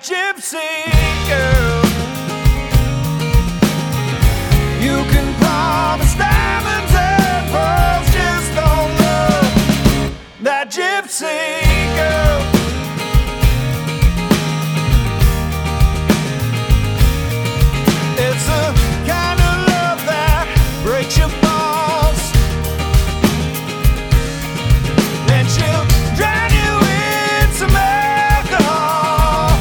gypsy girl. You can promise diamonds and pearls, just don't love that gypsy girl. It's the kind of love that breaks your balls, and she'll drown you in some alcohol.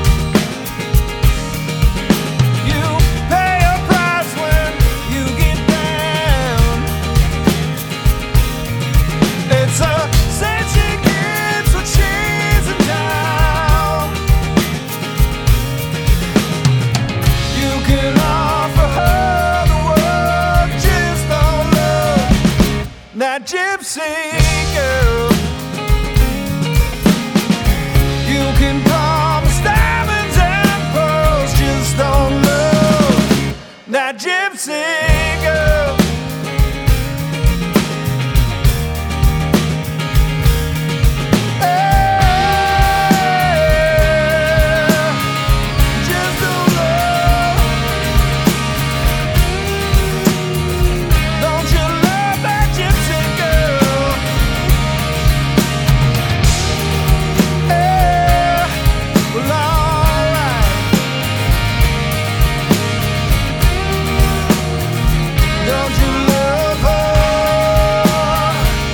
You pay a price when you get down. It's a sense she gets when she's in town. You can offer her the world, just don't love that gypsy girl. You can promise diamonds and pearls, just don't love that gypsy girl. Just don't love. Don't you love that gypsy girl? Well, alright. Don't you love her?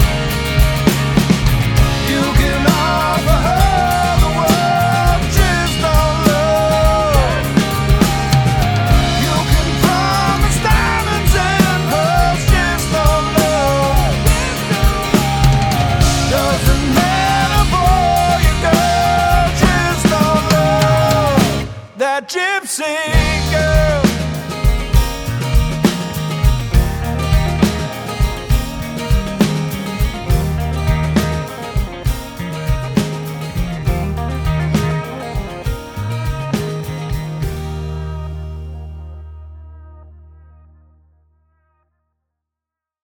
You can offer her the world, just don't love. You can promise diamonds and pearls, just don't love. Doesn't matter for you, girl, just don't love that gypsy girl.